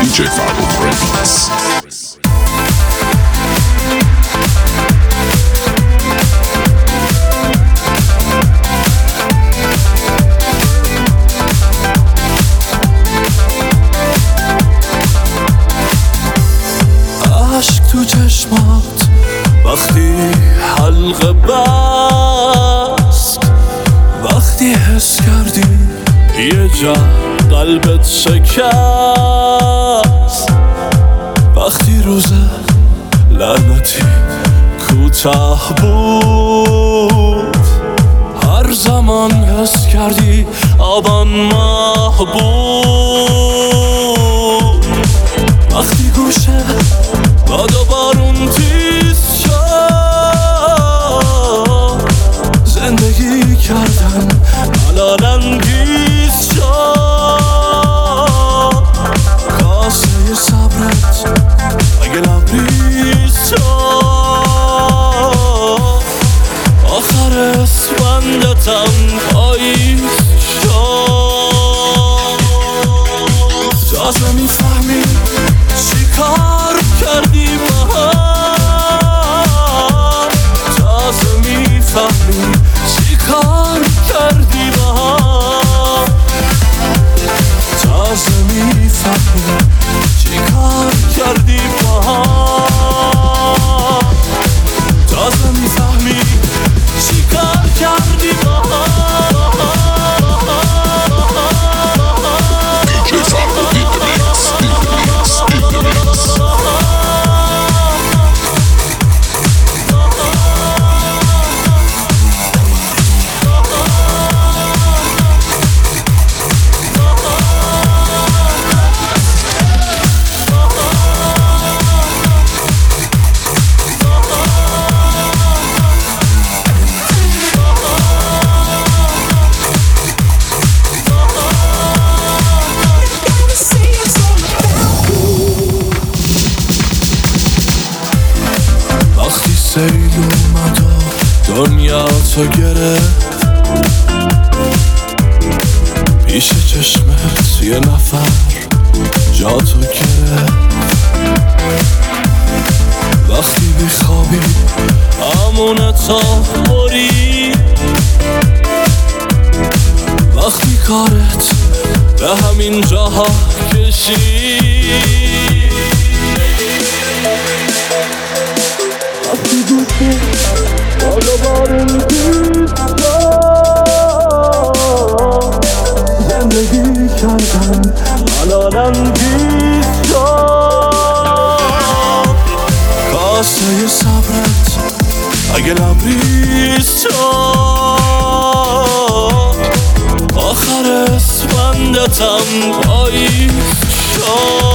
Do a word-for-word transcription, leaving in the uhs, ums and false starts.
جی فرخ رمیکس. عشق تو چشمات وقتی حلقه بست، وقتی حس کردی یه جا قلبت شکست، وقتی روز لعنتی کوتاه بود، هر زمان حس کردی آبان ماه بود، وقتی گوشه باد و بارون تیز شد، زندگی کردن ملال انگیز شد، کاسه صبرت اگه لبریز شد، آخر اسفندتم پاییز شد، تازه میفهمی چی کار کردی با هم، تازه میفهمی چی کار کردی با هم، تازه میفهمی چی کار کردی با هم، تازه میفهمی چی کار کردی با هم. سیل اومد و دنیا تو گرفت، پیش چشمت یه نفر جا تو گرفت، وقتی بخوابی امونتا بری، وقتی کارت به همین جاها کشی، وقتی گوشه باد و بارون تیز شد، زندگی کردن ملال انگیز شد، کاسه صبرت اگه لبریز شد، آخر اسفندتم پاییز شد.